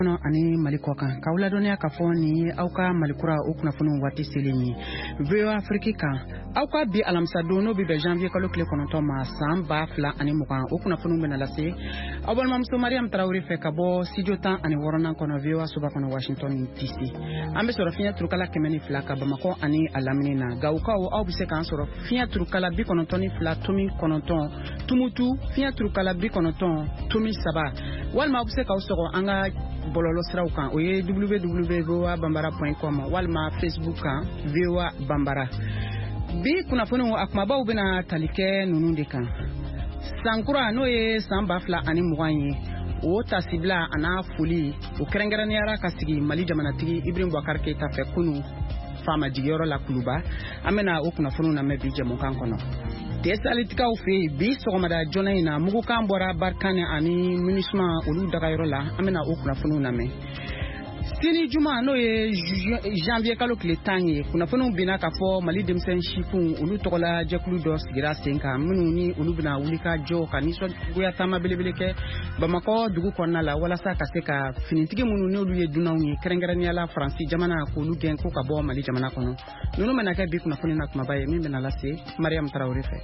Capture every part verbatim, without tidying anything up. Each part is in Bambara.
ani malikokan kawla donya ka foni auka malikura okuna fonu wati selini veo afrika auka bi alamsa dono bi janvier kalo kle konoto ma samba fla ani mukan okuna fonu bena lase abol mamso mariam traoré fe kabo sijotan ani worona kono veo suba kono washington dc ambe soro finya trukala kemeni fla ka bamako ani alamina gauka o au bise kan soro finya trukala bi konotoni fla tumi konoton tumutu finya trukala bi konoton tumi saba walma bise ka soro anga bololo siraw kan o ye w w w point voa bambara point com walma facebook kan voa bambara bi kunnafoni akmabaw bena talike nunu de kan sankura no ye samba fla ani mugan ye o tasibla ana fuli o kerengeraniyara kasigi mali jamanatigi Ibrahim Boubacar Keita fe kunu fama jigiyoro la kuluba amena o kunnafoni na mebi jamo kan kono desalitika u fe bi sogomada jona ina mugu kan bora barkane ani munisma olu dagayoro la amena o kunnafoni na me sini juma no ye janvier kalo kile tanye kuna fonu bina ka fo mali demsen shifun olu togola jekulu do sigira senka minu ni olu bina wulika jo kaniso goya tama belebele ke bamako dugu konna la wala sa ka se ka finitigi munu ne olu ye dunaw ni kerengerani ala franci jamana ko olu gen ko ka bo mali jamana kono nunu menaka bi kuna fonu na kuma baye min bina la se mariam traoré fe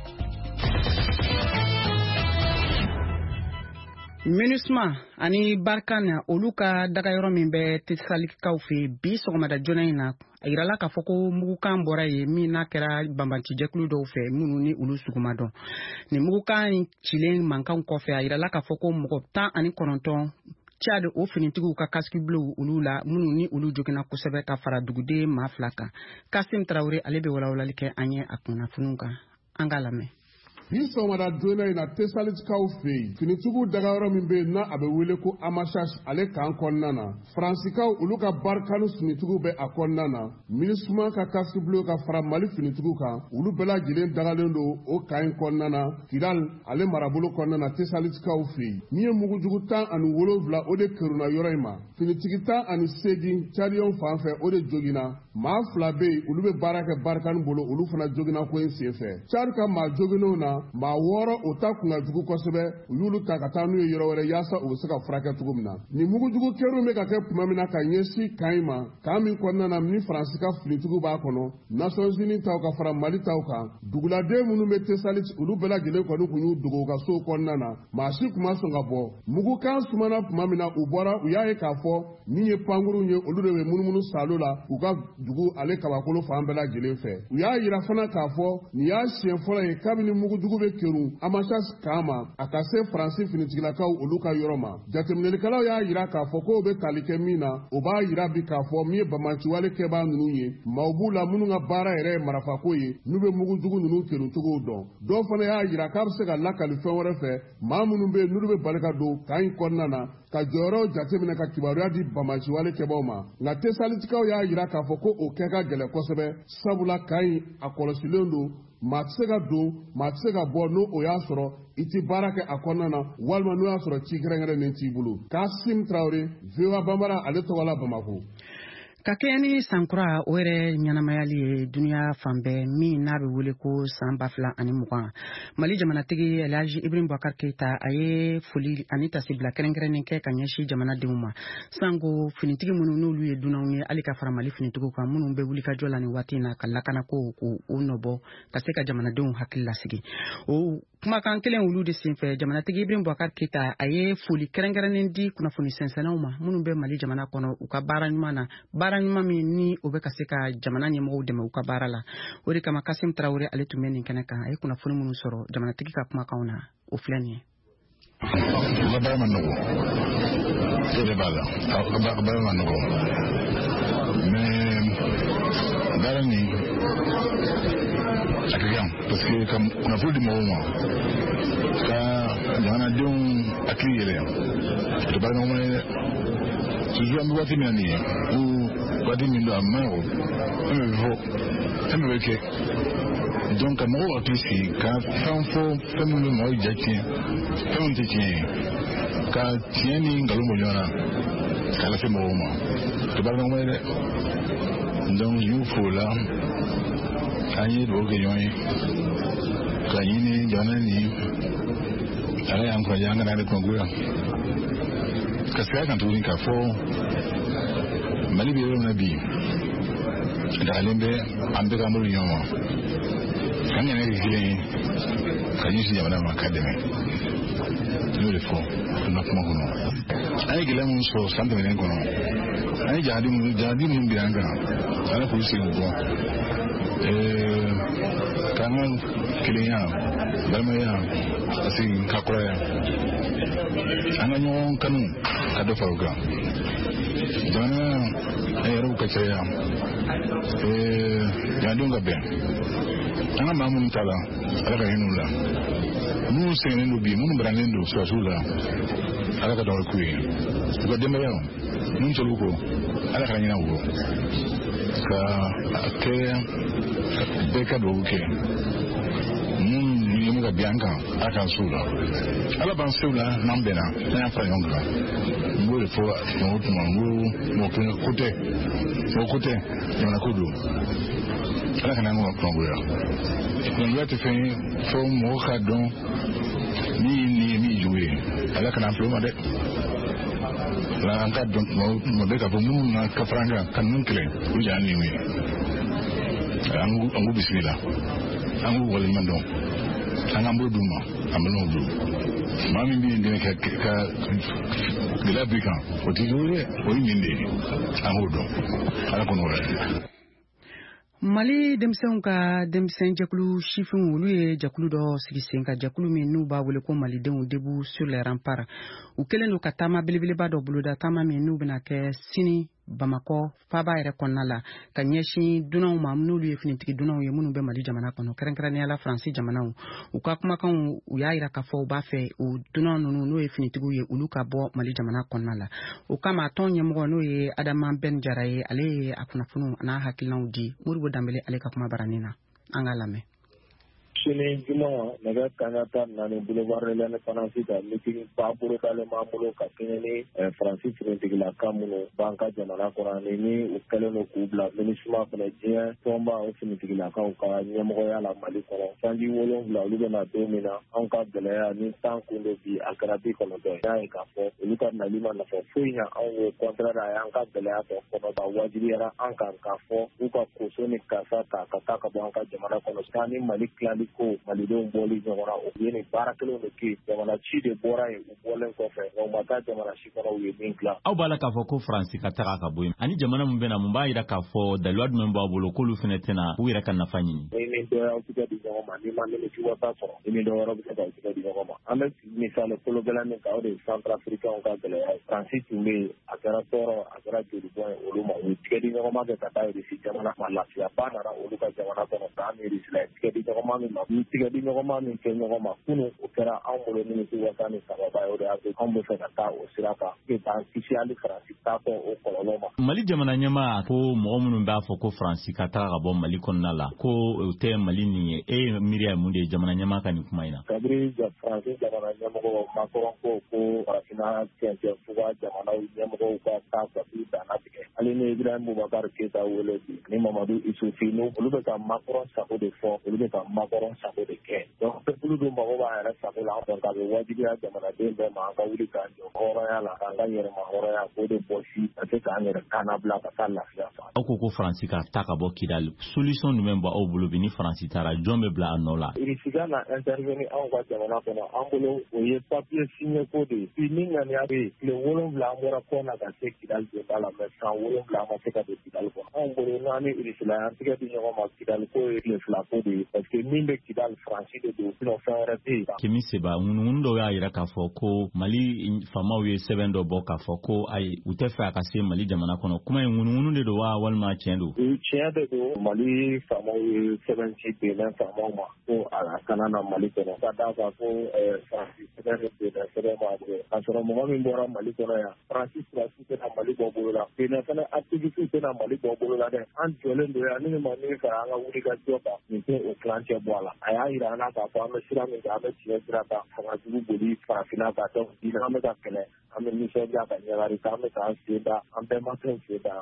MINUSMA ani barkana oluka daga yoro min be tisalikaw fe bi sogomada jona ina ayirala ka foko mugukan bora ye min na kɛra bambanci jɛkulu dɔw fɛ minnu ni olu suguma dɔn ni mugukan cilen mankan kɔfɛ ayirala ka foko mɔgɔ tan ani kɔnɔntɔn Chad o finitigiw ka casque bleu olu la minnu ni olu jogina kosɛbɛ ka fara duguden maa fila kan Kasim Traoré ale bɛ walawalali kɛ an ye a kunnafoniw kan an ka lamɛn bi sɔgɔmada joona in na tesalitikaw fɛ yen finitigiw dagayɔrɔ min bɛ yen n'a a bɛ wele ko amashas ale kan kɔnɔna na faransikaw olu ka barikanu finitigiw bɛ a kɔnɔna na minisuma ka casque bleu ka fara mali finitigiw kan olu bɛɛ lajɛlen dagalen don o kan in kɔnɔna na kidal ale marabolo kɔnɔna na tesalitikaw fɛ yen min ye mugujugu tan ani wolonwula o de kɛruna yɔrɔ in ma finitigi tan ani seegin cariyɔn fan fɛ o de jogina maa fila bɛ yen olu bɛ baara kɛ barikanu bolo olu fana jogina ko in senfɛ cari ka maa joginenw na maa wɔɔrɔ o ta kun ka jugu kosɛbɛ u y'olu ta ka taa n'u ye yɔrɔ wɛrɛ yaasa u bɛ se ka furakɛ cogo min na nin mugujugu kɛriw bɛ ka kɛ tuma min na ka ɲɛsin kan in ma kan min kɔnɔna na ni faransi ka finitigiw b'a kɔnɔ Nations Unies taw ka fara mali taw kan duguladen minnu bɛ tesalit olu bɛɛ lajɛlen kɔni kun y'u dogo u ka sow kɔnɔna na maa si kuma sɔn ka bɔ mugukan sumana tuma min na u bɔra u y'a ye k'a fɔ min ye pankuruw ye olu de bɛ munumunu salo la u ka dugu ale kabakolo fan bɛɛ lajɛlen fɛ u y'a yira fana k'a fɔ nin y'a siɲɛ fɔlɔ ye kabini mugujugu bɛ keru amashas kama a ka se faransi finitigilakaw olu ka yɔrɔ ma jateminɛlikɛlaw y'a yira k'a fɔ ko bɛ tali kɛ min na o b'a yira bi k'a fɔ min ye bamanciwale kɛbaa ninnu ye maaw b'u la minnu ka baara yɛrɛ ye marafako ye n'u bɛ mugujugu ninnu kerucogow dɔn dɔw fana y'a yira k'a bɛ se ka lakali fɛn wɛrɛ fɛ maa minnu bɛ yen n'olu bɛ bali ka don kan in kɔnɔna na ka jɔyɔrɔw jateminɛ ka kibaruya di bamanciwale kɛbaw ma nka tesalitikaw y'a yira k'a fɔ ko o kɛ ka gɛlɛ kosɛbɛ sabula kan in a kɔlɔsilen don maa tɛ se ka don maa tɛ se ka bɔ n'o o y'a sɔrɔ i ti baara kɛ a kɔnɔna na walima n'o y'a sɔrɔ ci kɛrɛnkɛrɛnnen t'i bolo Kasim Traoré voa bambara ale tɔgɔ la Bamako ka kɛ ni sankura o yɛrɛ ɲɛnamayali ye duniya fan bɛɛ min n'a bɛ wele ko san ba fila ani mugan mali jamanatigi Alhaji Ibrahim Boubacar Keita a ye foli ani tasibila kɛrɛnkɛrɛnnen kɛ ka ɲɛsin jamanadenw ma sanko finitigi minnu n'olu ye dunanw ye hali ka fara mali finitigiw kan minnu bɛ wuli ka jɔ la nin waati in na ka lakana ko o nɔbɔ ka se ka jamanadenw hakili lasigi o kumakan kelen olu de senfɛ jamanatigi Ibrahim Boubacar Keita a ye foli kɛrɛnkɛrɛnnen di kunnafoni sɛnsɛnnaw ma minnu bɛ mali jamana kɔnɔ u ka baara ɲuman na baara ɲuman min ni o bɛ ka se ka jamana ɲɛmɔgɔw dɛmɛ u ka baara la o de kama Kasim Traoré ale tun bɛ nin kɛnɛ kan a ye kunnafoni minnu sɔrɔ jamanatigi ka kumakanw na o filɛ nin ye u ka baara ma nɔgɔ e de b'a la a ka baara ma nɔgɔ mais baara nin a ka kan parce que ka kunnafoni di mɔgɔw ma ka jamanadenw hakili yɛlɛ o tɛ baara ɲɔgɔn ye dɛ toujours an bɛ waati min na nin ye ko waati min don a ma nɔgɔ fɛn bɛ fɔ fɛn bɛ kɛ donc ka mɔgɔw hakili sigi ka fɛn fɔ fɛn min bɛ mɔgɔw ja tiɲɛ fɛn min tɛ tiɲɛ ye ka tiɲɛ ni nkalon bɔ ɲɔgɔn na k'a lase mɔgɔw ma o tɛ baara ɲɔgɔn ye dɛ donc y'u fo o la an ye dugawu kɛ ɲɔgɔn ye ka ɲini jamana ni ala y'an kɔrɔjɛ an kana ale kɔnɔgoya Parce que quand on dit qu'il faut Mali bi yoro na bi da lembe ambe ga mo nyoma kan ne gile kan yi jamana ma kademe no le fo na kuma kono ay gile mun so sante men kono ay jadi mun jadi mun bi anga ala ko isi go eh kan kiliya balma ya asin kakura ya anga nyon kanu ado faruga jana ayaro kacaya eh yandunga ben ana mamun tala ala ka hinula mu senen do bi mun branen do so sula ala ka do kuyi ko dembe yo mun toluko ala ka nyina wo ka ke beka do ke mun ni ga bianca aka sula ala ban sula nambena na fa yonga ngore fo no tuma nguru mo ke kote mo kote na kudu ala kana ngo kongo ya ngo te fe fo mo khadon ni ni mi jouer ala kana flo ma de la anka don mo de ka mo na ka franga kan mun kle u ja ni wi angu angu bismillah angu wal mando angambo duma amelo du mami bi ndene ka ka gila bika otijure oyinde ahudo ala kono Mali demsen ka demsen jakulu chifin wulu ye jakulu do sigi sen ka jakulu min n'u b'a wele ko malidenw debout sur les remparts u kelen do ka taama belebeleba dɔ boloda taama min n'u bɛna kɛ sini Bamako faba yɛrɛ kɔnɔna la ka ɲɛsin dunanw ma n'olu ye finitigi dunanw ye minnu bɛ Mali jamana kɔnɔ kɛrɛnkɛrɛnnenya la Faransi jamanaw u ka kumakanw u y'a yira k'a fɔ u b'a fɛ o dunan ninnu n'o ye finitigiw ye olu ka bɔ Mali jamana kɔnɔna la o kama tɔn ɲɛmɔgɔ n'o ye Adama Ben Jara ye ale ye a kunnafoniw n'a hakilinaw di Moribo Dambele ale ka kuma baranin na an k'a lamɛn. Sini juma nega kanata nani boulevard relane Faransi ka meeting ba bolo kale ma bolo ka keneni Faransi finitigi la kamuno banka jamana korani ni u keleno kubla ministre fana jien tomba o finitigi la kan ka ɲɛmɔgɔya la Mali kɔnɔ sanji wolonwula olu bɛna don min na an ka gɛlɛya ni tan kundo bi a kɛra bi kɔnɔntɔn y'a ye k'a fɔ olu ka nali ma nafa foyi ɲa anw ye contraire a y'an ka gɛlɛya tɔ kɔnɔ ka wajibiyara an kan k'a fɔ u ka koso ni kasa ta ka taa ka bɔ an ka jamana kɔnɔ san ni Mali tilali ko malidenw bɔli ɲɔgɔnna o ye nin baara kelenw de kɛ jamana ci de bɔra yen u bɔlen kɔfɛ nka u ma taa jamana si kɔnɔ u ye min dilan. Aw b'a la k'a fɔ ko Faransi ka taga ka bɔ yen ani jamana min bɛna mun b'a jira k'a fɔ daliluwa jumɛn b'a bolo k'olu fana tɛna u yɛrɛ ka nafa ɲini. Ni ni dɔ y'aw tigɛ di ɲɔgɔn ma ni ma nimisi wasa sɔrɔ ni ni dɔ wɛrɛ bɛ se k'aw tigɛ di ɲɔgɔn ma an bɛ misali kolo gɛlɛn min kan o de ye Centrafricains ka gɛlɛya ye Faransi tun bɛ yen a kɛra tɔɔrɔ a kɛra joli bɔn ye olu ma u ye tigɛ di ɲɔgɔn ma kɛ ka taa Irisi jamana ma lafiya ba nana olu ka jamana kɔnɔ k'an Irisi la tigɛ di ɲɔgɔn ma min ma ni tigɛ di ɲɔgɔn ma min kɛ ɲɔgɔn ma kunu o kɛra anw bolo nimisi wasa ni sababa ye o de y'a to anw bɛ fɛ ka taa o sira kan e b'an kisi hali Faransi taatɔ o kɔlɔlɔ ma. Mali jamana ɲɛmaa ko mɔgɔ minnu b'a fɔ ko Faransi ka taga ka bɔ Mali kɔnɔna la ko o tɛ Mali nin ye e ye miiriya ye mun de ye jamana ɲɛmaa ka nin kuma in na. Kabiri Faransi jamana ɲɛmɔgɔ Macron ko ko farafinna cɛncɛn fuga jamanaw ɲɛmɔgɔw ka taa gasi danna tigɛ hali ni Ibrahim Boubacar Keita wele bi ni Mamadou Issoufou olu bɛ ka Macron sago de fɔ olu bɛ ka Macron sago de kɛ donc peuple dun mago b'a yɛrɛ sago la donc a bɛ wajibiya jamanaden bɛɛ ma an ka wuli k'an jɔ hɔrɔnya la k'an ka yɛrɛma hɔrɔnya k'o de bɔsi ka se k'an yɛrɛ kaana bila ka taa lafiya fa. Aw ko ko Faransi ka taa ka bɔ Kidali solution jumɛn b'a aw bolo bi ni Faransi taara jɔn bɛ bila a nɔ la. Irisi ka na intervenir anw ka jamana kɔnɔ an bolo o ye papier signé ko de ye puis ni ŋaniya bɛ yen tile wolonwula an bɔra kɔ na ka se Kidali donda la mais san wolonwula an ma se ka don Kidali kɔnɔ anw bolo n'an ni Irisi la an tigɛ di ɲɔgɔn ma Kidali ko ye tile fila ko de ye parce que min bɛ Kidali Faransi de don sinon fɛn wɛrɛ tɛ yen. Kemi Seba ŋunuŋunu dɔw y'a jira k'a fɔ ko Mali faamaw ye sɛbɛn dɔ bɔ k'a fɔ ko ayi u tɛ fɛ a ka se Mali jamana kɔnɔ kuma in ŋunuŋunu de don wa walima tiɲɛ don. Tiɲɛ de don Mali faamaw ye sɛbɛn ci Benin faamaw ma ko a kana na Mali kɔnɔ ka d'a kan ko Faransi sɛbɛn de Benin sɛbɛn b'a bolo k'a sɔrɔ mɔgɔ min bɔra Mali kɔnɔ yan Faransi surasi tɛna Mali bɔ bolo la Benin fana activité tɛna Mali bɔ bolo la dɛ an jɔlen don yan ni ma min fara an ka wuli ka jɔ kan nin tɛ o tilancɛ bɔ a la a y'a jira an na k'a fɔ an bɛ sira min kan an bɛ tiɲɛ sira kan fanga jugu boli farafinna kan donc bi an bɛ ka kɛlɛ an bɛ nisɔndiya ka ɲagari kan an bɛ k'an sen da an bɛɛ ma fɛn sen da.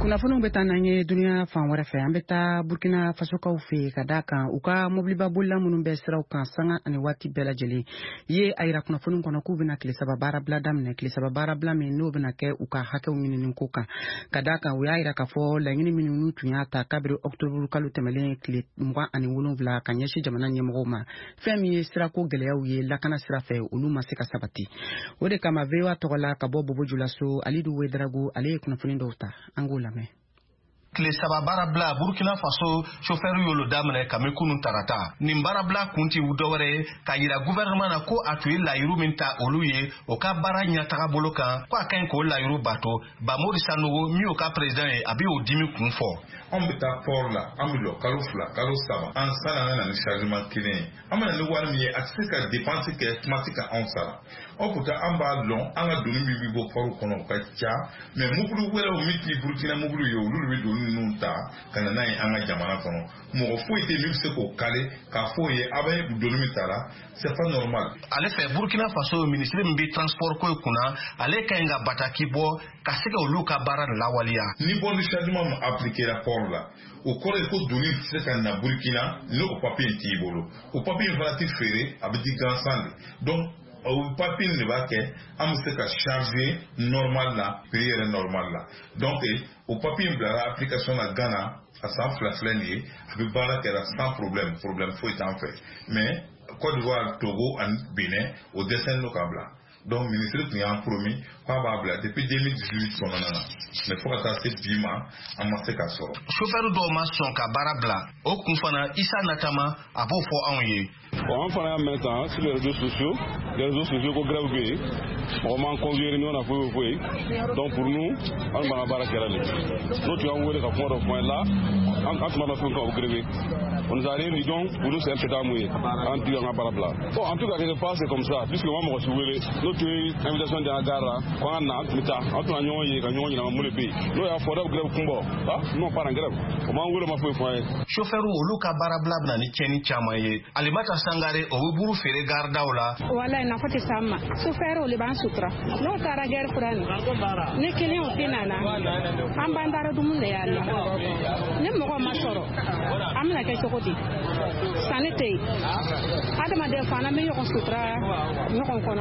kunnafoniw bɛ taa n'an ye duniya fan wɛrɛ fɛ an bɛ taa burkina fasokaw fɛ ka da kan u ka mobiliba bolila minnu bɛ siraw kan sanga ani waati bɛɛ lajɛlen ye a yira kunnafoni kɔnɔ k'u bɛna tile saba baara bila daminɛ tile saba baara bila min n'o bɛna kɛ u ka hakɛw ɲinini ko kan ka da kan u y'a yira k'a fɔ laɲini minnu tun y'a ta kabiri octobre kalo tɛmɛlen tile mugan ani wolonwula ka ɲɛsin jamana ɲɛmɔgɔw ma fɛn min ye sirako gɛlɛyaw ye lakana sira fɛ olu ma se ka sabati o de kama V O A tɔgɔ la ka bɔ Bobojulaso Alidu Wederago ale ye kunnafoni dɔw ta an k'o lamɛn. Tile saba baarabila Burkina Faso chauffeur yolo daminɛ ka kunun tarata nin baarabila kunti u dɔwɛrɛ ka yira gouvernement na ko a tun ye layiru min ta olu ye o ka baara ɲɛtaga bolo kan ko a ka ɲi k'o layiru bato Bamori Sanogo min y'o ka président ye a bɛ o dimi kun fɔ. An bɛ taa port la an bɛ jɔ kalo fila kalo saba an san an na ni chargement kelen ye an bɛna ni wari min ye a tɛ se ka dépense kɛ kuma tɛ ka anw sara o pourtant an b'a dɔn an ka doni min bɛ bɔ port kɔnɔ o ka ca mais mobili wɛrɛw min tɛ Burkina mobili ye olu de bɛ doni ninnu ta ka na n'a ye an ka jamana kɔnɔ mɔgɔ foyi tɛ min bɛ se k'o kale k'a fɔ o ye a bɛ doni min tara c'est pas normal. Ale fɛ Burkina Faso ministre min bɛ transport ko kunna ale ka ɲi ka bataki bɔ ka se ka olu ka baara lawaleya. Ni bon de chargement ma appliqué la port la o kɔrɔ ye ko doni tɛ se ka na Burkina n'o papier t'i bolo o papier fana tɛ feere a bɛ di gansan de donc o papier ne b'a kɛ an bɛ se ka charger normal la prix yɛrɛ normal la donc o papier bilara application na Ghana a san fila filɛ nin ye a bɛ baara kɛra sans problème problème foyi t'an fɛ mais Côte d'Ivoire, Togo ani Benin o dɛsɛlen don k'a bila donc ministre tun y'an promis k'a b'a bila depuis deux mille dix-huit kɔnɔna na mais fo ka taa se bi ma an ma se ka sɔrɔ. Chauffeur dɔw ma sɔn ka baara bila o kun fana Isa Natama a b'o fɔ anw ye. Bon, an fana y'a mɛn tan sur les réseaux sociaux les réseaux sociaux ko grève bɛ yen mɔgɔ m'an convier réunion na foyi foyi donc pour nous an b'an ka baara kɛra de n'o tun y'an wele ka kuma dɔ fɔ an ye là an tun b'a dɔn fɛn kan o grève on nous a rien dit donc pour nous c'est un peu d'amour an tigi an ka baara bila bon en tout cas quelque part c'est comme ça puisque ma mɔgɔ si wele n'o tun ye invitation di an ka gare la ko an ka na an tun bɛ taa an tun na ɲɔgɔn ye ka ɲɔgɔn ɲininka mun de bɛ yen n'o y'a fɔ dɛ grève kun bɔ ah non pas en grève o m'an wele ma foyi fɔ an ye. chauffeur olu ka baara bila bɛna ni tiɲɛni caman ye Alimata Sangare o bɛ buru feere gardaw la. wala nafa tɛ s'an ma chauffeur olu b'an sutura n'o taara gare kura nin ni kelen o tɛ nana an b'an taara dumuni de y'an na ni mɔgɔ ma sɔrɔ an bɛna kɛ cogo di sanni tɛ yen adamaden fana bɛ ɲɔgɔn sutura ɲɔgɔn kɔnɔ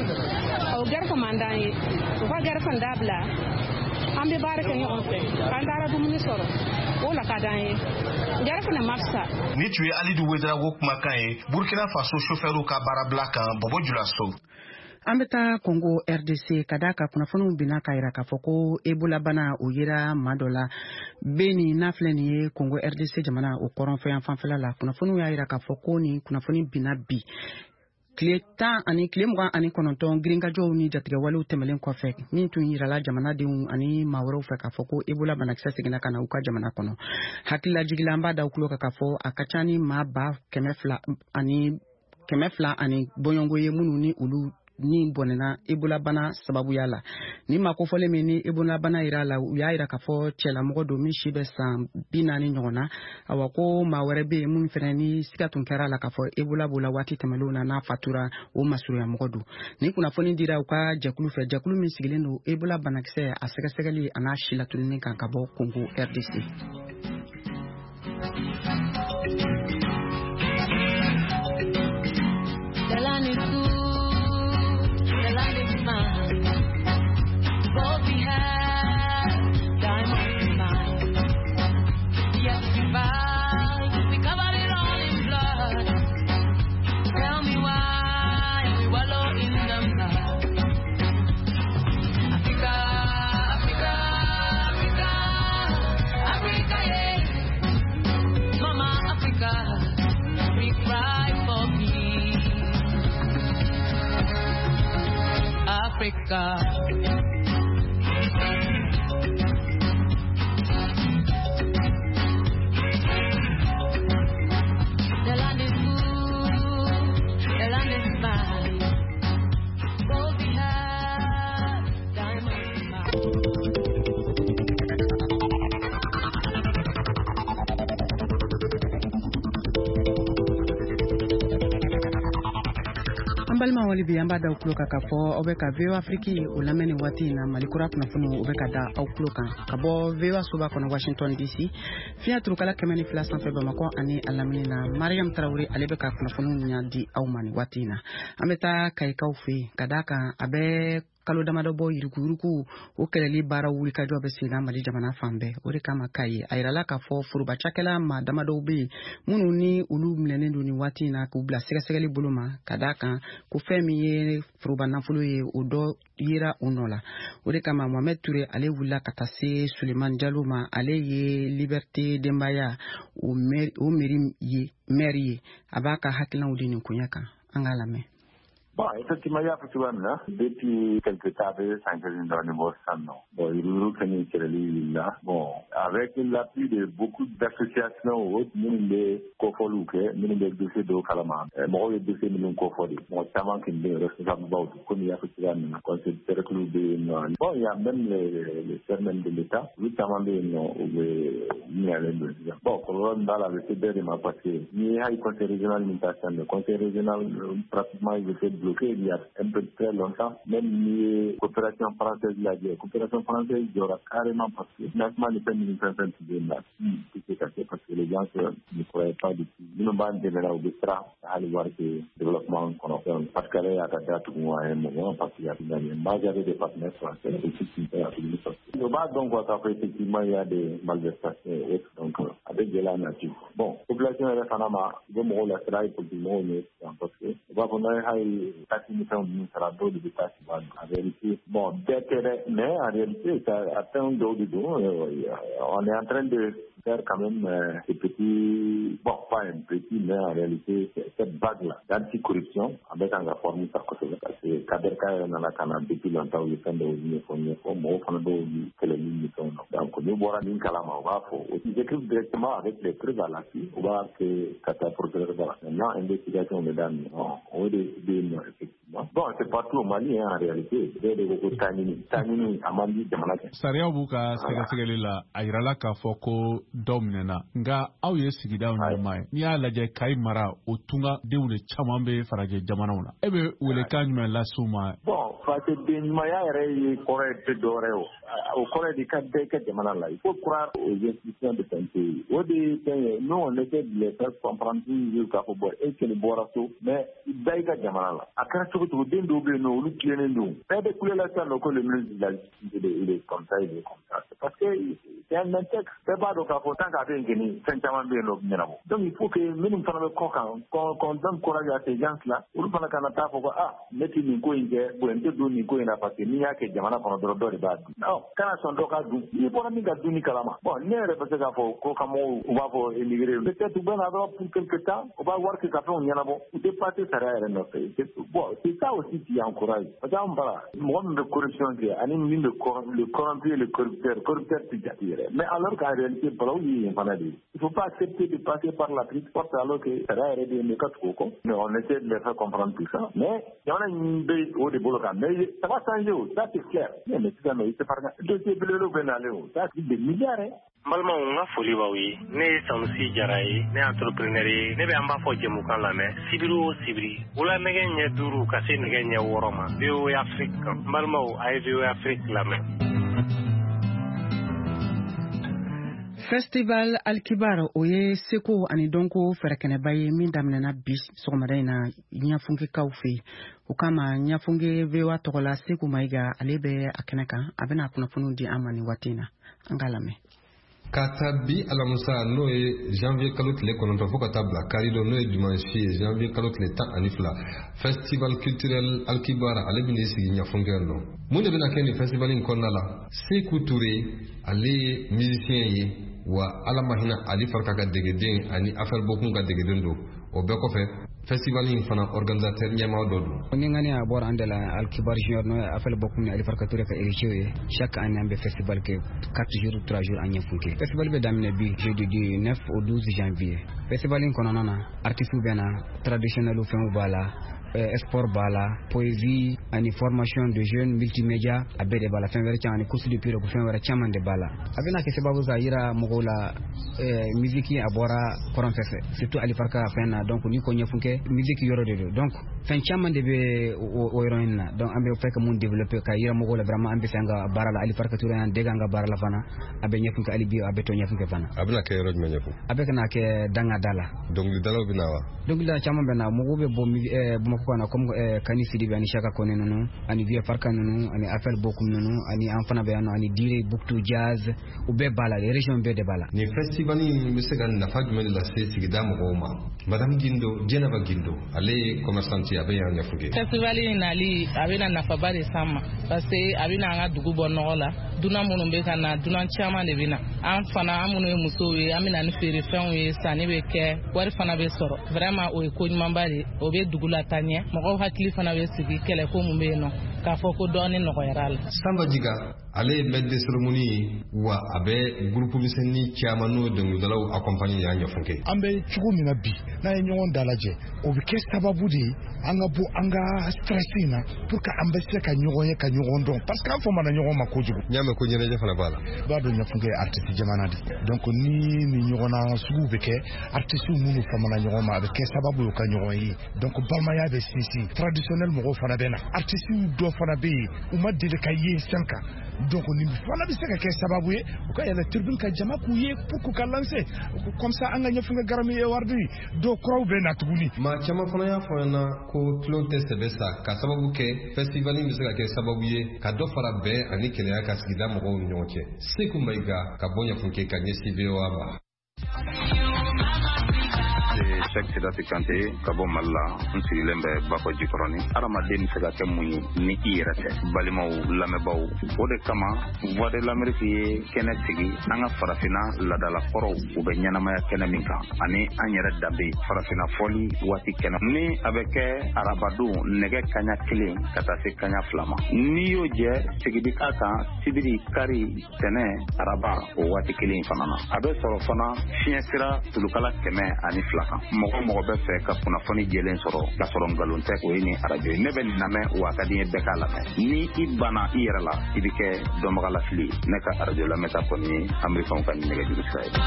o gare man d'an ye u ka gare fan dabila an bɛ baara kɛ ɲɔgɔn fɛ k'an taara dumuni sɔrɔ o la ka d'an ye gare fana ma fisa. ni tun ye Alidu Wederago kumakan ye Burkina Faso chauffeur ka baara bila kan Bobojulaso. An bɛ taa Congo R D C ka da ka kunnafoniw binna ka yira k'a fɔ ko Ebola bana o yera maa dɔ la Beni n'a filɛ nin ye Congo R D C jamana o kɔrɔnfɛyan fanfɛla la kunnafoniw y'a yira k'a fɔ ko nin kunnafoni binna bi tile tan ani tile mugan ani kɔnɔntɔn girinkajɔw ni jatigɛwalew tɛmɛlen kɔfɛ min tun yirala jamanadenw ani maa wɛrɛw fɛ k'a fɔ ko Ebola banakisɛ seginna ka na u ka jamana kɔnɔ hakililajigila an b'a da u tulo kan k'a fɔ a ka ca ni maa ba kɛmɛ fila ani kɛmɛ fila ani bɔɲɔngo ye minnu ni olu ni bɔnɛna Ebola bana sababuya la ni ma kofɔlen min ni Ebola bana yira la u y'a yira k'a fɔ cɛlamɔgɔ don min si bɛ san bi naani ɲɔgɔn na awa ko maa wɛrɛ bɛ yen mun fɛnɛ ni siga tun kɛra la k'a fɔ Ebola b'o la waati tɛmɛlenw na n'a fatura o masurunyamɔgɔ don ni kunnafoni dira u ka jɛkulu fɛ jɛkulu min sigilen don Ebola banakisɛ a sɛgɛsɛgɛli a n'a si latununi kan ka bɔ Congo R D C. Africa. The land is good, the land is mine. Gold we have, diamonds mine. an balima wali bi an b'a da aw tulo kan k'a fɔ aw bɛ ka V O A Afrique o lamɛn nin waati in na Mali kura kunnafoni o bɛ ka da aw tulo kan ka bɔ V O A soba kɔnɔ Washington D C fiɲɛ turukala kɛmɛ ni fila sanfɛ Bamakɔ ani a lamini na Mariam Tarawele ale bɛ ka kunnafoni ɲa di aw ma nin waati in na an bɛ taa Kayikaw fɛ yen ka d'a kan a bɛ kalo damadɔ bɔ yuruguyurugu o kɛlɛli baara wulikajɔ bɛ sen na Mali jamana fan bɛɛ o de kama k'a ye a yirala k'a fɔ foroba cakɛla maa damadɔw bɛ yen minnu ni olu minɛnen don nin waati in na k'u bila sɛgɛsɛgɛli bolo ma ka d'a kan ko fɛn min ye foroba nafolo ye o dɔ yera o nɔ la o de kama Mohamed Ture ale wulila ka taa se Suleman Jalo ma ale ye Liberté Denbaya o mairie ye maire ye a b'a ka hakilinaw di nin koɲɛ kan an k'a lamɛn. Bon, effectivement, il y a effectivement, depuis quelques temps, ça intervient dans le niveau sans nom. Bon, il y a eu là. Bon, avec l'appui de beaucoup d'associations autres, nous, les Kofolouke, nous, les dossiers de Kalama, moi, les dossiers de nous Kofoli. Bon, ça manque de responsables d'autres, comme il y a effectivement, quand c'est cercle de bon, il y a même les serments de l'État, notamment les bon, dans la V C D, il m'a passé, il y a eu le conseil régional d'imitation, le conseil régional, pratiquement, il était bloqué il y a un peu très longtemps, même la coopération française l'a dit. La coopération française, il y aura carrément passé. Maintenant, les peines de cinquante de là, qui s'est cassé parce que les gens ne croyaient pas du tout. Nous, on est là au Bestra, à aller voir le développement qu'on a fait. Parce qu'il y a tout le monde à un moment, parce qu'il y a des partenaires français, et tout qui sont à tout le monde. Au bas, donc, effectivement, il y a des malversations et autres, donc, avec de la nature. Bon, la population est Panama, il y a un rôle pour tout le monde, mais parce que, on va voir, Taximation du Sarado de l'État, en réalité, bon, d'intérêt, mais en réalité, ça atteint un dos du dos. On est en train de faire quand même euh, ces petits, bon, pas un petit, mais en réalité, cette vague-là d'anticorruption, avec un rapport mis par côté. Parce que Kader Kaya dans la Canada depuis longtemps, il fait des lignes, il faut que les lignes sont. Donc, nous, on va une calama, on va aussi écrire directement avec les preuves à l'appui, on va que Kata procureur va. Maintenant, investigation de dames, on va des effectivement. Bon, c'est partout au Mali, hein, en réalité. C'est des beaucoup de Tanini. Tanini, Amandi, Jamalak. Sariya buka sɛgɛsɛgɛli la a yirala k'a fɔ ko dɔw minɛna nka aw ye sigidaw ɲɛmaa ye n'i y'a lajɛ Kayi mara o tunga denw de caman bɛ farajɛ jamanaw la e bɛ welekan jumɛn las'u ma. Bon, farajɛden ɲumanya yɛrɛ ye kɔrɔ ye tɛ dɔwɛrɛ ye o kɔrɔ ye de ka bɛɛ kɛ jamana la il faut croire aux institutions de ton pays o de ye fɛn ye nous on essaie de les faire comprendre toujours k'a fɔ bon e kɛlen bɔra so mais da i ka jamana la a kɛra cogo cogo den dɔw bɛ yen nɔ olu tilennen don bɛɛ bɛ kule la sisan nɔ ko le ministre de la justice il est comme ça il est comme ça c'est parce que c'est un texte bɛɛ b'a dɔn k'a fɔ tant k'a bɛ yen kɔni fɛn caman bɛ yen nɔ ɲɛnabɔ donc il faut que minnu fana bɛ kɔ kan qu'on donne courage à ces gens là olu fana kana taa fɔ ko ah ne tɛ nin ko in kɛ bon n tɛ don nin ko in na parce que n'i y'a kɛ jamana kɔnɔ dɔrɔn dɔ de b'a dun non kana sɔn dɔ ka dun n'i bɔra min ka dun ni kalama bon ne yɛrɛ bɛ se k'a fɔ ko ka mɔgɔw u b'a fɔ émigré peut-être u bɛ na dɔrɔn pour quelque temps u b'a wari kɛ ka fɛnw ɲɛnabɔ u tɛ passer sariya yɛrɛ nɔfɛ bon c'est ça aussi qui encourage parce que an bara mɔgɔ min bɛ corruption kɛ ani min bɛ le corrompu et le corrupteur corrupteur tɛ jate yɛrɛ mais alors qu'en réalité balawu ye yen fana de ye il faut pas accepter de passer par la petite porte alors que sariya yɛrɛ de ye ne ka tugu o kɔ mais on essaie de les faire comprendre tout ça mais jamana in bɛ o de bolo kan mais ça va changer o ça c'est clair mais sisan nɔ i tɛ fara dossier belebelew bɛ nalen o ça c'est des milliards hein. N balimaw n ka foli b'aw ye ne ye Sanusi Jara ye ne ye entrepreneur ye ne bɛ an b'a fɔ jɛmukan lamɛn sibiri o sibiri wula nɛgɛ ɲɛ duuru ka se nɛgɛ ɲɛ wɔɔrɔ ma V O A Afrique kan n balimaw a ye V O A Afrique lamɛn. Festival Alkibar o ye seko ani dɔnko fɛrɛkɛnɛba ye min daminɛna bi sɔgɔmada in na ɲɛfunkekaw fɛ o kama ɲɛfunke V O A tɔgɔ la Seku Mayiga ale bɛ a kɛnɛ kan a bɛna kunnafoniw di an ma nin waati in na an k'a lamɛn. Ka taa bi alamusa n'o ye janvier kalo tile kɔnɔntɔn fo ka taa bila kari dɔ n'o ye dimanche ye janvier kalo tile tan ani fila festival culturel Alkibara ale bɛna sigi ɲɛfunkɛ nɔ mun de bɛna kɛ nin festival in kɔnɔna la Seku Ture ale ye musicien ye wa ala ma hinɛ Ali Farka ka degeden ani affaire bokun ka degeden don o bɛɛ kɔfɛ festival in fana organisateur ɲɛmaa dɔ don ni ngani a bɔra an de la Alkibar junior no affaire bokun ni Ali Farka Ture ka érigé ye chaque année an bɛ festival kɛ quatre jours trois jours an ɲɛfunke festival bɛ daminɛ bi jeudi du neuf au douze janvier festival in kɔnɔna na artistes bɛ na traditionnel fɛnw b'a la sport bala poésie ani formation de jeunes multimédia abede bala fen wera chani course de pire ko fen wera chamande bala abena ke sababu za ira mogola musique abora koron fese surtout ali farka fena donc ni ko nyafunke musique yoro de donc fen chamande be o yoronina donc ambe fek mun développer ka ira mogola vraiment ambe fenga barala ali farka turan dega nga barala fana abe nyafunke ali bio abe to nyafunke fana abena ke yoro nyafu abe kana ke danga dala donc li dalo binawa donc la chamambe na mogobe bo bo ko na comme kani sidi be ani shaka ko nenu ani via farka nenu ani afel bokum nenu ani amfana be ani dire buktu jazz ou be bala les régions be de bala ni festival ni misegan na fadme la se sigida mo ma madame Gindo Jenaba Gindo ale commerçante abe ya nyafuge festival ni nali abena na fabare sama parce que abena nga dugu bonno la duna munu be kana duna chama de bina an fana amunu muso we amina ni fere fen we sani be ke wari fana be soro vraiment o ko nyambari o be dugu la tanye mo hakili fana be sigi kele ko mu be no ka foko doni no ko yaral Samba Jiga ale maître de cérémonie wa abe groupe miseni chamano de ngudalaw accompagner ya nyafunke ambe chugo mina bi na nyon dalaje o bi ke sababu di anga bu anga stressina pour que ambe se ka nyon ka nyon don parce que fo mana nyon makojugo nyame ko nyene jafana bala ba do nyafunke artiste jamana di donc ni ni nyona sugu be ke artiste munu fo mana nyon ma be ke sababu ka nyon yi donc balma ya be sisi traditionnel mo fana bena artiste do fana be uma dele ka yi sanka donc ni fana bi se ka ke sababu ye o ka yala turbine ka jama ku ye pour ko ka lancer comme ça anga nyafunga garami e wardi do crow be na tuguni ma chama fana ya fana ko clone test be sa ka sababu ke festival ni bi se ka ke sababu ye ka do fara be ani kene ya ka sigida mo ko nyonche se kumaiga ka bonya funke ka nyesi be wa ba Cheikh Sidati Kante kabo malla nsirilen bɛ bako jikoroni adamaden se ka kɛ mun ye ni i yɛrɛ tɛ balimaw lamɛnbaw o de kama voix de l'Amérique ye kɛnɛ sigi an ka farafina ladala kɔrɔw u bɛ ɲɛnamaya kɛnɛ min kan ani an yɛrɛ danbe farafina fɔli waati kɛnɛ ni a bɛ kɛ arabadon nɛgɛ kaɲa kelen ka taa se kaɲa fila ma n'i y'o jɛ sigidi ka kan sibiri kari tɛnɛ araba o waati kelen fana na a bɛ sɔrɔ fana fiɲɛ sira tulukala kɛmɛ ani fila kan mɔgɔ mɔgɔ bɛ fɛ ka kunnafoni jɛlen sɔrɔ ka sɔrɔ nkalon tɛ o ye ni arajo ye ne bɛ nin lamɛn wa ka di n ye bɛɛ k'a lamɛn ni i banna i yɛrɛ la i bɛ kɛ dɔnbagalafili ne ka arajo lamɛnta kɔni ye amerikanw ka nɛgɛjuru sira ye.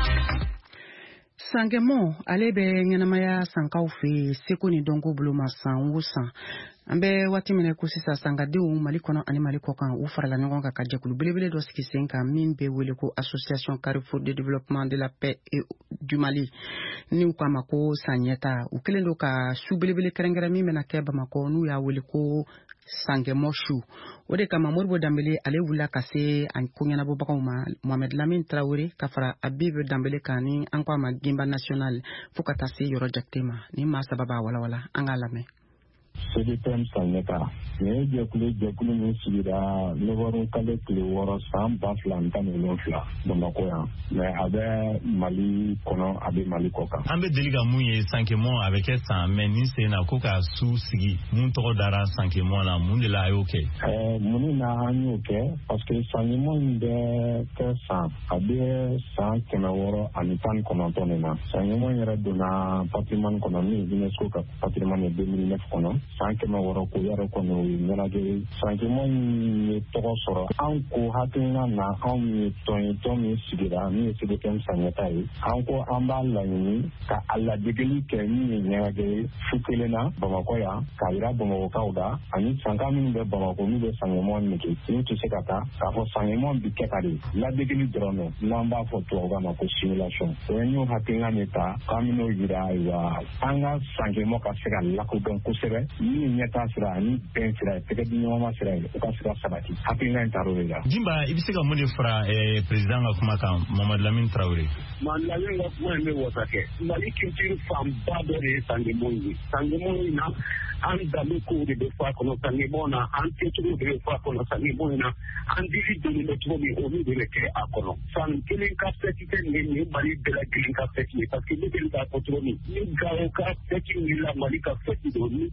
Sangemo ale bɛ ɲɛnamaya sankaw fɛ seko ni dɔnko bolo ma san o san an bɛ waati min ko sisan sangadenw Mali kɔnɔ ani Mali kɔkan u farala ɲɔgɔn kan ka jɛkulu belebele dɔ sigi sen kan min bɛ wele ko Association Carrefour de Développement de la Paix et du Mali ni u k'a ma ko san ɲɛta u kɛlen don ka su belebele kɛrɛnkɛrɛn min bɛna kɛ Bamakɔ n'u y'a wele ko Sangemo su o de kama Moribo Dambele ale wulila ka se an ko ɲɛnabɔbagaw ma Mohamed Lamine Traoré ka fara Abibu Dambele kan ni an ko a ma Gimba National fo ka taa se yɔrɔ jakite ma ni maa saba b'a walawala an k'a lamɛn. C D P M Sanyeka nin ye jɛkulu jɛkulu min sigira Lebanon kale tile wɔɔrɔ san ba fila ani tan ni wolonwula Bamakɔ yan mais a bɛ Mali kɔnɔ a bɛ Mali kɔ kan. An bɛ deli ka mun ye Sankemɔ a bɛ kɛ san mais nin sen na ko ka su sigi mun tɔgɔ dara Sankemɔ la mun de la a y'o kɛ. Ɛɛ mun na an y'o kɛ parce que Sankemɔ in bɛ kɛ san a bɛ san kɛmɛ wɔɔrɔ ani tan ni kɔnɔntɔn de na Sankemɔ yɛrɛ donna patrimoine kɔnɔ min ye UNESCO ka patrimoine ye deux mille neuf kɔnɔ. San kɛmɛ wɔɔrɔ ko yɛrɛ kɔnɔ o ye ɲɛnajɛ Sankemɔ ye tɔgɔ sɔrɔ an ko hakilina na anw ye tɔn ye tɔn min sigira min ye C D P M Sanyeta ye an ko an b'a laɲini ka a ladegeli kɛ min ye ɲɛnajɛ su kelen na Bamakɔ yan k'a yira Bamakɔkaw la ani sanka minnu bɛ Bamakɔ n'u bɛ Sankemɔ nege n'u tɛ se ka taa k'a fɔ Sankemɔ bi kɛ ka de ladegeli dɔrɔn mɛ n'an b'a fɔ tubabukan ma ko simulation o ye n'o hakilina de ta k'an bɛn'o yira ayiwa an ka Sankemɔ ka se ka lakodɔn kosɛbɛ ni ɲɛta sira ani bɛn sira ye tɛgɛ di ɲɔgɔnma sira ye u ka se ka sabati hakilina in taar'o de la. Jimba i bɛ se ka mun de fara président ka kuma kan Mohamed Lamine Traoré. Mohamed Lamine ka kuma in bɛ wasa kɛ Mali culture fanba dɔ de ye Sankemɔ ye Sankemɔ in na an danbe kow de bɛ fɔ a kɔnɔ Sankemɔ na an kɛcogo de bɛ fɔ a kɔnɔ Sankemɔ in na an dili donni bɛ cogo min olu de bɛ kɛ a kɔnɔ san kelen ka fɛti tɛ nin ye nin ye Mali bɛɛ lajɛlen ka fɛti ye parce que ne deli k'a fɔ cogo min ni Gawo ka fɛti wulila Mali ka fɛti don ni Kayi ka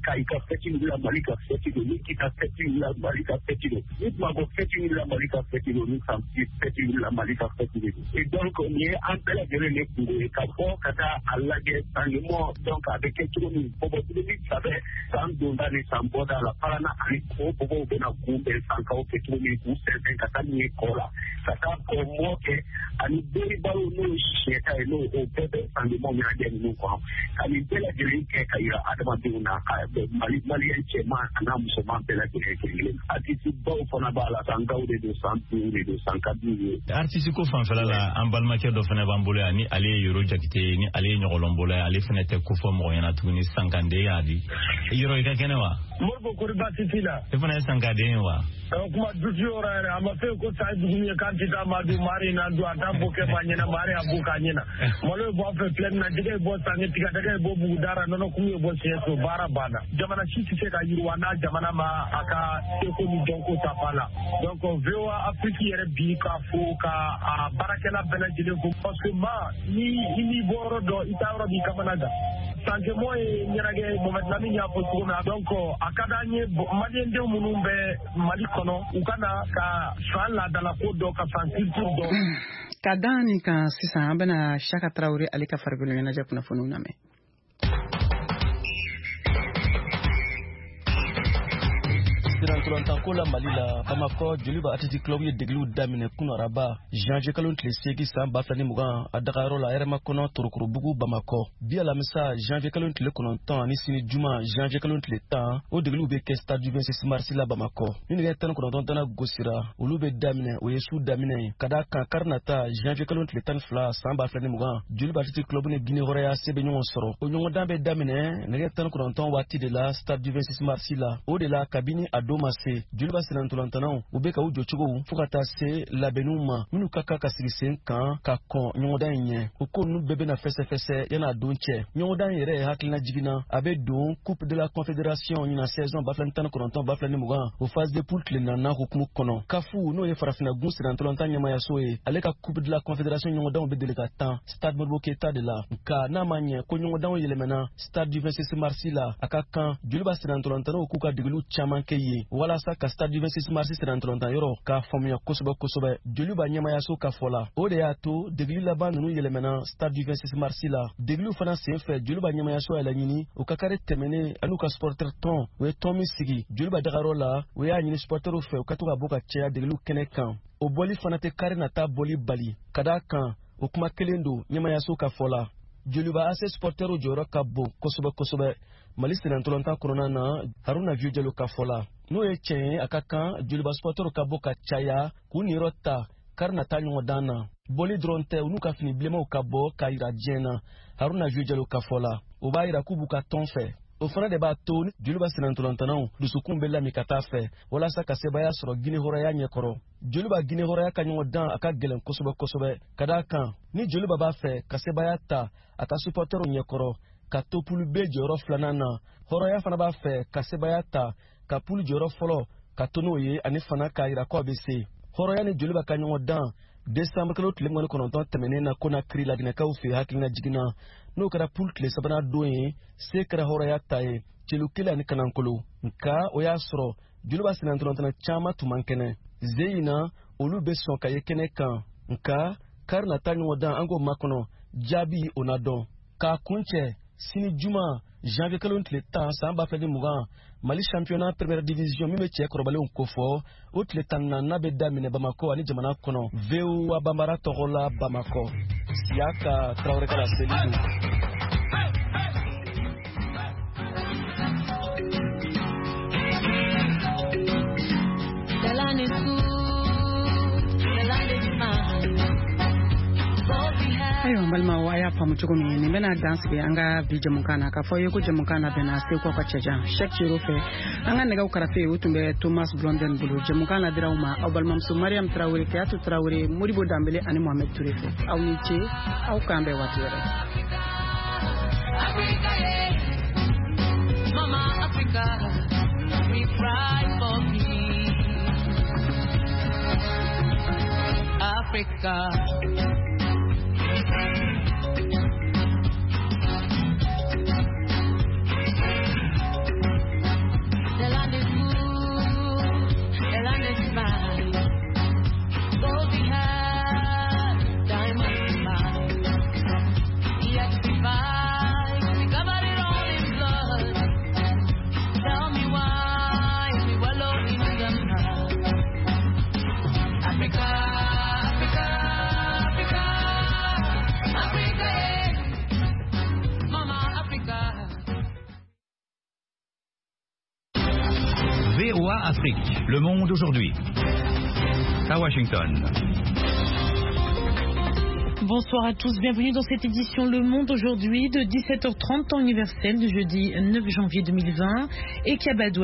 fɛti wulila Mali ka fɛti don ni Kita fɛti wulila Mali ka fɛti don ni Bamakɔ fɛti wulila Mali ka fɛti don ni Sampi fɛti wulila Mali ka fɛti don et donc ni ye an bɛɛ lajɛlen de kungo ye ka bɔ ka taa a lajɛ sanlemɔ donc a bɛ kɛ cogo min bɔbɔtigi sabɛ san donda ni san bɔda la parana ani ko bɔbɔw bɛna kunbɛn sankaw kɛ cogo min k'u sɛnsɛn ka taa min ye kɔ la ka taa kɔ mɔ kɛ ani beribalo n'o ye siyɛta ye n'o o bɛɛ bɛ sanlemɔ ɲɛnajɛ ninnu kɔnɔ ka nin bɛɛ lajɛlen kɛ ka yira adamadenw na Mali maliyɛn cɛman a n'a musoman bɛɛ lajɛlen kelen artiste baw fana b'a la sankaw de don sanpiw de don sankadiw ye artiste ko fanfɛla la an balimakɛ dɔ fana b'an bolo yan ni ale ye Yoro Jakite ye ni ale ye ɲɔgɔlɔn bolo ye ale fana tɛ ko fɔ mɔgɔ ɲɛna tuguni sankanden y'a di Yoro i ka kɛnɛ wa Moribo kori baasi t'i la i fana ye sankaden ye wa kuma dusu yɔrɔ yɛrɛ a ma fɛ ko sa duguni ye k'an tɛ taa maa du mari na du a t'a bɔ kɛ maa ɲɛna mari a bɔ k'a ɲɛna malo ye bɔ an fɛ filɛ nin na jɛgɛ ye bɔ sange tiga dɛgɛ ye bɔ bugudara nɔnɔ kun ye bɔ siɲɛso baara banna jamana si tɛ se ka yiriwa n'a jamana ma a ka seko ni dɔnko ta ba la donc V O A Afrique yɛrɛ bi k'a fo ka a baarakɛla bɛɛ lajɛlen fo parce que ma ni i n'i bɔ yɔrɔ dɔn i t'a yɔrɔ b'i kamana gan sankemɔ ye ɲɛnajɛ Mohamed Lamine y'a fɔ cogo min na donc a ka d'an ye maliyɛndenw minnu bɛ Mali kɔnɔ u ka na ka san laadalako dɔ ka san culture dɔ ka da nin kan sisan an bɛna Saka Tarawele ale ka farikolo ɲɛnajɛ kunnafoniw lamɛn. Sirantulantanko la Mali la Bamako Joliba Athletic Club ye degeliw daminɛ kunaraba janvier kalo tile seegin san ba fila ni mugan a dagayɔrɔ la Hɛrɛma kɔnɔ Torokorobugu Bamako bi alamisa janvier kalo tile kɔnɔntɔn ani sini juma janvier kalo tile tan o degeliw bɛ kɛ stade du vingt-six mars la Bamako ni nɛgɛ tan ni kɔnɔntɔn tana gosira olu bɛ daminɛ o ye su daminɛ ka da kan kari nata janvier kalo tile tan ni fila san ba fila ni mugan Joliba Athletic Club ni Guinée Hɔrɔnya se bɛ ɲɔgɔn sɔrɔ o ɲɔgɔndan bɛ daminɛ nɛgɛ tan ni kɔnɔntɔn waati de la stade du vingt-six mars la o de la kabini a don ma se Joliba Sirantolantanaw u bɛ ka u jɔcogo fo ka taa se labɛnniw ma minnu ka kan ka sigi sen kan ka kɔn ɲɔgɔndan in ɲɛ o ko ninnu bɛɛ bɛna fɛsɛfɛsɛ yan'a don cɛ ɲɔgɔndan in yɛrɛ hakilina jiginna a bɛ don coupe de la confédération ɲina saison ba fila ni tan ni kɔnɔntɔn ba fila ni mugan o phase de poule tile naaninan hukumu kɔnɔ kafu n'o ye farafinnagun Sirantolantan ɲɛmayaso ye ale ka coupe de la confédération ɲɔgɔndanw bɛ deli ka tan stade Modibo Keita de la nka n'a ma ɲɛ ko ɲɔgɔndanw yɛlɛmɛna stade du vingt-six mars la a ka kan Joliba Sirantolantanaw k'u ka degeliw caman kɛ yen walasa ka stade du vingt-six mars Sirantolantan yɔrɔ k'a faamuya kosɛbɛ kosɛbɛ Joliba ɲɛmayaso ka fɔ la o de y'a to degeli laban ninnu yɛlɛmɛna stade du vingt-six mars la degeliw fana sen fɛ Joliba ɲɛmayaso y'a laɲini u ka kari tɛmɛnen an'u ka supporter tɔn u ye tɔn min sigi Joliba dagayɔrɔ la u y'a ɲini supporterw fɛ u ka to ka bɔ ka caya degeliw kɛnɛ kan o bɔli fana tɛ kari nata bɔli bali ka d'a kan o kuma kelen don ɲɛmayaso ka fɔ la Joliba A C supporterw jɔyɔrɔ ka bon kosɛbɛ kosɛbɛ Mali Sirantolantan kɔnɔna na Haruna Vieux Diallo ka fɔ la n'o ye tiɲɛ ye a ka kan Joliba supporterw ka bɔ ka caya k'u niyɔrɔ ta kari nata ɲɔgɔndan na bɔli dɔrɔn tɛ u n'u ka fini bilenmaw ka bɔ k'a yira diɲɛ na Haruna Vieux Diallo ka fɔ la o b'a yira k'u b'u ka tɔn fɛ o fana de b'a to Joliba Sirantolantanaw dusukun bɛ lami ka taa fɛ walasa ka sebaya sɔrɔ Guinée Hɔrɔnya ɲɛkɔrɔ Joliba Guinée Hɔrɔnya ka ɲɔgɔndan a ka gɛlɛn kosɛbɛ kosɛbɛ ka d'a kan ni Joliba b'a fɛ ka sebaya ta a ka supporterw ɲɛkɔrɔ ka to poule B jɔyɔrɔ filanan na Hɔrɔnya fana b'a fɛ ka sebaya ta ka poule jɔyɔrɔ fɔlɔ ka to n'o ye ani fana k'a yira k'a bɛ se Hɔrɔnya ni Joliba ka ɲɔgɔndan décembre kalo tile mugan ni kɔnɔntɔn tɛmɛnen na Conakry laginɛkaw fɛ hakilina jiginna n'o kɛra poule tile sabanan don ye se kɛra Hɔrɔnya ta ye celu kelen ani kanankolo nka o y'a sɔrɔ Joliba Sirantolantana caman tun man kɛnɛ ze in na olu bɛ sɔn ka ye kɛnɛ kan nka kari nata ɲɔgɔndan an k'o makɔnɔ jaabi o na dɔn k'a kun cɛ sini juma janvier kalo tile tan san ba fila ni mugan Mali championnat première division min bɛ cɛ kɔrɔbalenw ko fɔ o tile tan ni naaninan bɛ daminɛ Bamako ani jamana kɔnɔ V O A banbara tɔgɔ la Bamako Siyaka Tarawele ka laseli don. Ayiwa balima a y'a faamu cogo min nin bɛna dan sigi an ka bi jamukan na k'a fɔ ye ko jamukan na bɛnna Seko ka cɛjan Cheikh Chiro fɛ an ka nɛgɛw karafe o tun bɛ Thomas Blondin bolo jamukan na diraw ma aw balimamuso Mariam Tarawele Keyatu Tarawele Modibo Dambele ani Mohamed Touré fɛ aw ni ce aw k'an bɛɛ waati wɛrɛ. Mama Africa, we cry for peace. Africa. V O A Afrique, Le Monde aujourd'hui. À Washington. Bonsoir à tous, bienvenue dans cette édition Le Monde aujourd'hui de dix-sept heures trente temps universel du jeudi neuf janvier deux mille vingt et Kabadou